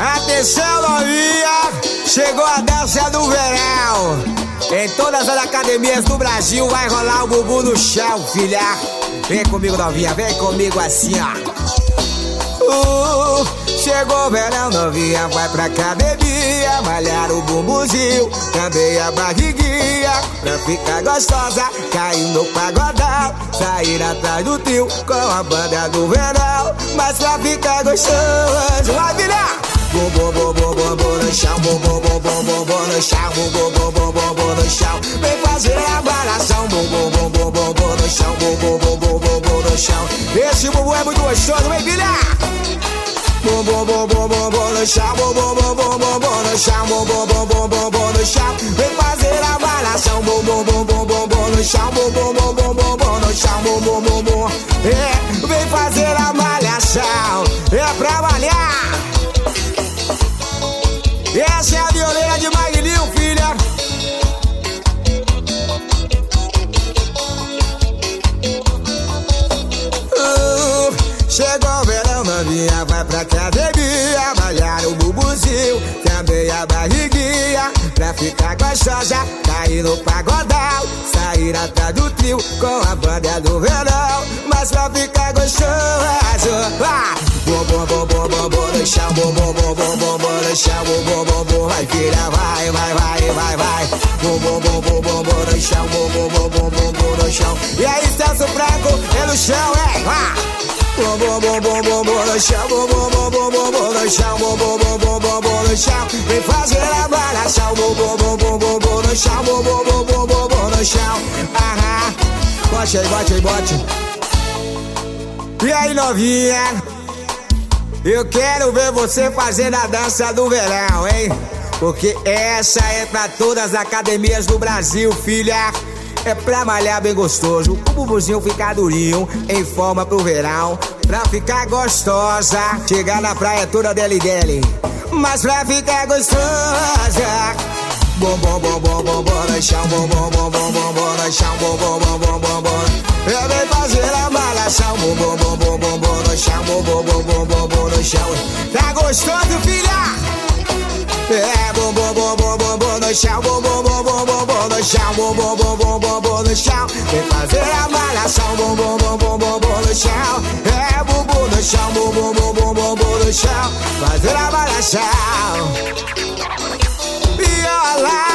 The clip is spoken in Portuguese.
Atenção, novinha, chegou a dança do verão. Em todas as academias do Brasil vai rolar o bumbum no chão, filha. Vem comigo, novinha, vem comigo assim, ó. Chegou o verão, novinha, vai pra academia, malhar o bumbumzinho, também a barriguinha, pra ficar gostosa, cair no pagodão, sair atrás do trio com a banda do verão, mas pra ficar gostoso, vai virar! Bum bum bum bum bum bum no chão, bum bum bum bum bum bum no chão, bum bum bum bum bum bum no chão, vem fazer a balação, bum bum bum bum bum bum no chão, bum bum bum bum bum bum no chão. Esse bumbum é muito gostoso, vem virar! Bum bum bum bum bum bum no chão, bum bum bum bum bum bum no chão, bum bum bum bum bum bum no chão, vem fazer a balação, bum bum bum bum bum bum no chão, bum bum bum bum bum bum no chão, bum bum bum bum. É, vem fazer a malhação, é pra malhar. Essa é a violeira de Magninho, filha. Chegou o verão, novinha, vai pra academia, malhar o bubuzinho, também a barriguinha, pra ficar gostosa, cair no pagodão, sair atrás do trio com a banda do verão, mas pra ficar gostoso, bum bum bum bum bum bum no chão, bum bum bum bum bum bum no chão, bum bum bum bum, vai filha, vai, vai, vai, vai, vai, bum bum bum bum bum bum no chão, bum bum bum bum bum bum no chão, e aí Celso Franco, é no chão, bum bum bum bum bum bum no chão, bum bum bum bum bum bum no chão, bum bum bum bum bum bum no chão, vem fazer a balação, bum bum bum bum bum bum no chão, bum bum bum bum bum bum no chão, bote aí, bote aí, bote. E aí, novinha, eu quero ver você fazendo a dança do verão, hein? Porque essa é pra todas as academias do Brasil, filha. É pra malhar bem gostoso, o bubuzinho ficar durinho, em forma pro verão, pra ficar gostosa, chegar na praia toda dele, mas pra ficar gostosa. Bom bom bom bom bom bom no chão, bom bom bom bom bom bom no chão, bom bom bom bom bom bom. Eu venho fazer a malação, bom bom bom bom bom bom no chão, bom bom bom bom bom bom no chão. Tá gostoso, filha? É, bom bom bom bom bom bom no chão, bom bom bom bom bom bom no chão, bom bom bom bom bom bom no chão. Vem fazer a malhação, bom bom bom bom bom bom no chão. É, bumbum no chão, bom bom bom bom bom bom no chão. Fazer a malhação. Viola.